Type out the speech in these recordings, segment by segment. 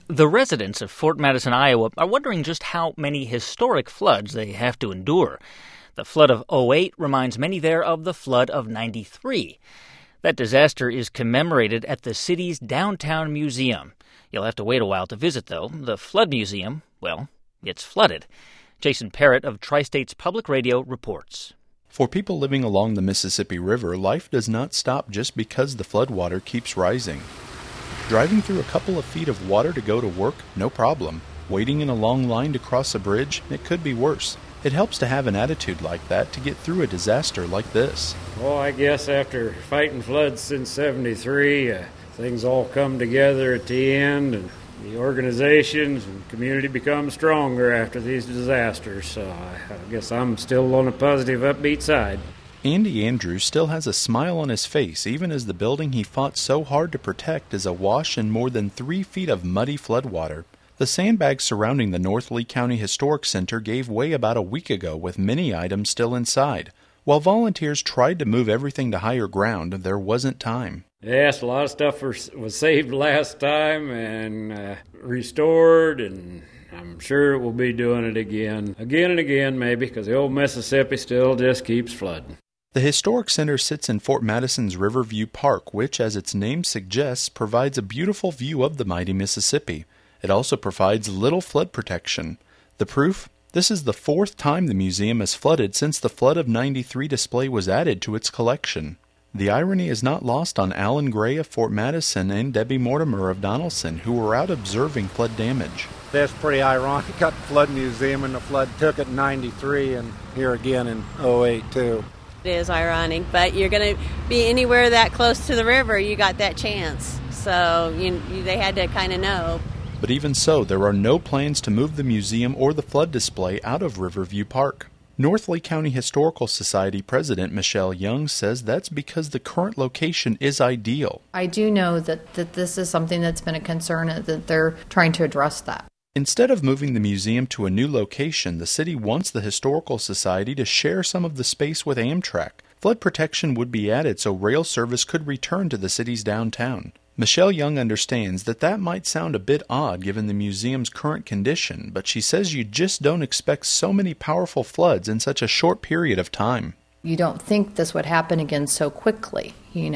The residents of Fort Madison, Iowa are wondering just how many historic floods they have to endure. The flood of '08 reminds many there of the flood of '93. That disaster is commemorated at the city's downtown museum. You'll have to wait a while to visit, though. The Flood Museum, well, it's flooded. Jason Parrott of Tri-States Public Radio reports. For people living along the Mississippi River, life does not stop just because the floodwater keeps rising. Driving through a couple of feet of water to go to work, no problem. Waiting in a long line to cross a bridge, it could be worse. It helps to have an attitude like that to get through a disaster like this. Well, I guess after fighting floods since '73, things all come together at the end, and the organizations and community become stronger after these disasters. So I guess I'm still on the positive, upbeat side. Andy Andrews still has a smile on his face even as the building he fought so hard to protect is awash in more than 3 feet of muddy floodwater. The sandbags surrounding the North Lee County Historic Center gave way about a week ago with many items still inside. While volunteers tried to move everything to higher ground, there wasn't time. Yes, a lot of stuff was saved last time and restored, and I'm sure we'll be doing it again and again maybe, because the old Mississippi still just keeps flooding. The Historic Center sits in Fort Madison's Riverview Park, which, as its name suggests, provides a beautiful view of the mighty Mississippi. It also provides little flood protection. The proof? This is the 4th time the museum has flooded since the flood of '93 display was added to its collection. The irony is not lost on Alan Gray of Fort Madison and Debbie Mortimer of Donaldson, who were out observing flood damage. That's pretty ironic. Got the flood museum and the flood took it in '93 and here again in '08 too. It is ironic, but you're going to be anywhere that close to the river, you got that chance. So they had to kind of know. But even so, there are no plans to move the museum or the flood display out of Riverview Park. North Lee County Historical Society President Michelle Young says that's because the current location is ideal. I do know that this is something that's been a concern, that they're trying to address that. Instead of moving the museum to a new location, the city wants the Historical Society to share some of the space with Amtrak. Flood protection would be added so rail service could return to the city's downtown. Michelle Young understands that might sound a bit odd given the museum's current condition, but she says you just don't expect so many powerful floods in such a short period of time. You don't think this would happen again so quickly.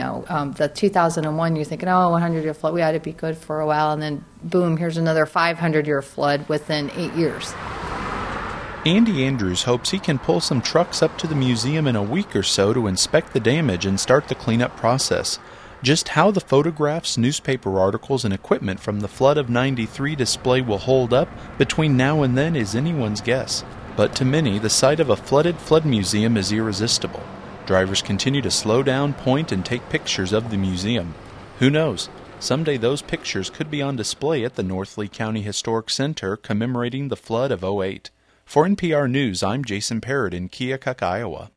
The 2001, you're thinking, 100-year flood, we ought to be good for a while, and then boom, here's another 500-year flood within 8 years. Andy Andrews hopes he can pull some trucks up to the museum in a week or so to inspect the damage and start the cleanup process. Just how the photographs, newspaper articles, and equipment from the flood of '93 display will hold up between now and then is anyone's guess. But to many, the sight of a flooded flood museum is irresistible. Drivers continue to slow down, point, and take pictures of the museum. Who knows? Someday those pictures could be on display at the North Lee County Historic Center commemorating the flood of '08. For NPR News, I'm Jason Parrott in Keokuk, Iowa.